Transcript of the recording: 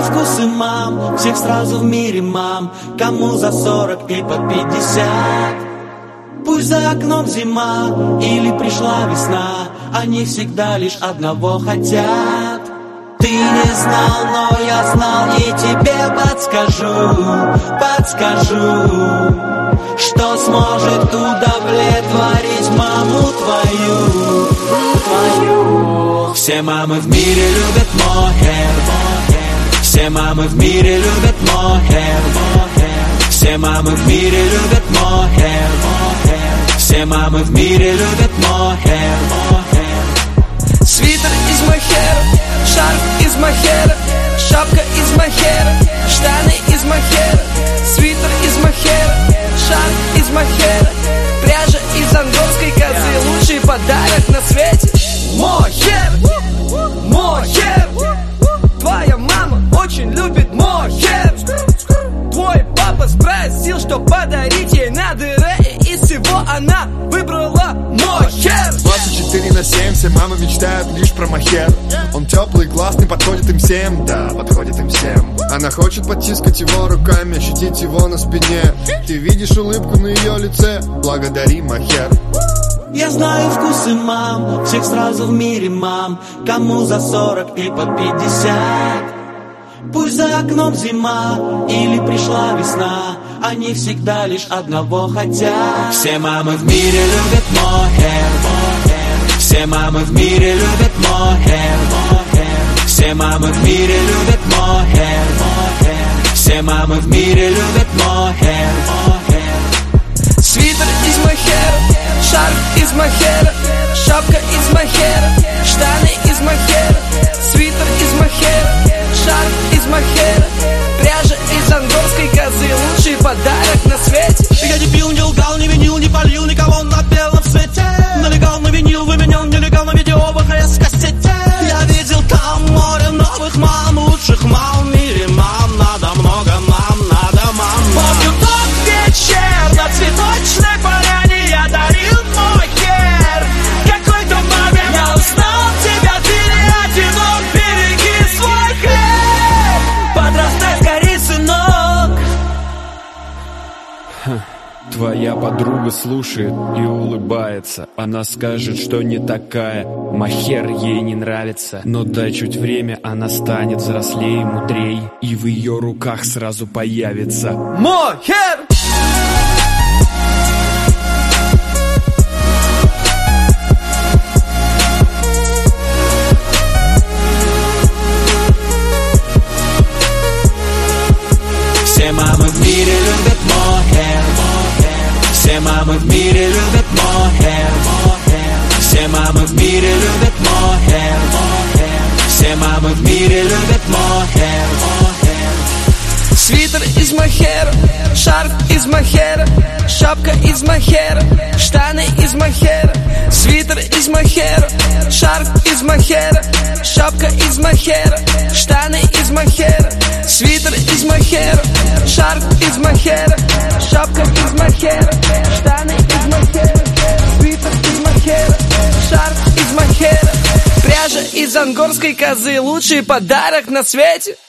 вкусы мам, всех сразу в мире мам, кому за 40 и под 50. Пусть за окном зима или пришла весна, они всегда лишь одного хотят. Ты не знал, но я знал и тебе подскажу, что сможет удовлетворить маму твою. Все мамы в мире любят мохер, все мамы в мире любят мохер, все мамы в мире любят мохер, все мамы в мире любят мохер. Свитер из мохера, шарф из мохера, шапка из мохера, штаны из мохера. Свитер из мохера, шарф из мохера, пряжа из ангорской козы. Лучший подарок на свете. Мохер, мохер. Твоя мама очень любит мохер. Твой папа спросил, что подарить ей на дыре, и из всего она выбрала мохер. 24/7 все мамы мечтают лишь про мохер. Он теплый, классный, подходит им всем. Да, подходит им всем. Она хочет потискать его руками, ощутить его на спине. Ты видишь улыбку на ее лице, благодари мохер. Я знаю вкусы мам, всех сразу в мире мам, кому за 40 и под 50. Пусть за окном зима или пришла весна, они всегда лишь одного хотят. Все мамы в мире любят мохер, все мамы в мире любят мохер, все мамы в мире любят мохер, все мамы в мире любят мохер. Свитер из мохера, шарф из мохера, шапка из мохера, штаны из мохера. Свитер из мохера, шарф из мохера, пряжа из ангорской козы. Лучший подарок на свете. Я не пил, не лгал, не винил, не полил никого на белом свете. Налегал на винил, выменял нелегал на видео в ХС-кассете. Я видел там море новых мам, лучших мам в мире мам. Надо много мам, надо мам. Помню тот вечер на цветочной поляне, я дарил мохер какой-то маме. Я узнал тебя, ты не одинок, береги свой хлеб. Подрастай скорей, сынок. Твоя подруга слушает и улыбается. Она скажет, что не такая. Мохер ей не нравится. Но дай чуть время, она станет взрослее, мудрей, и в ее руках сразу появится Мохер! Все мамы в мире любят мохер, все мамы в мире любят мохер, все мамы в мире любят мохер, все мамы в мире любят мохер. Свитер из мохера, шарф из мохера, шапка из мохера, штаны из мохера. Свитер из мохера, шарф из мохера, шапка из мохера, штаны из мохера. Свитер из мохера, шарф из мохера, шапка из мохера, штаны из мохера. Свитер из мохера, шарф из мохера, пряжа из ангорской козы. Лучший подарок на свете.